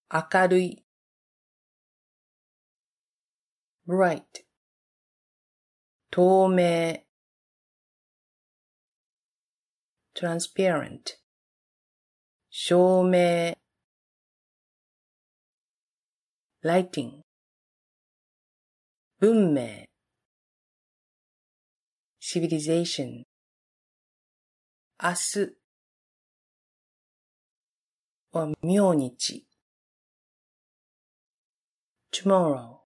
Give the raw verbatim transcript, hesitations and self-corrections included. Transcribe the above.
明るい bright 透明 transparent 照明 lighting 文明 civilization 明日 or 明日 tomorrow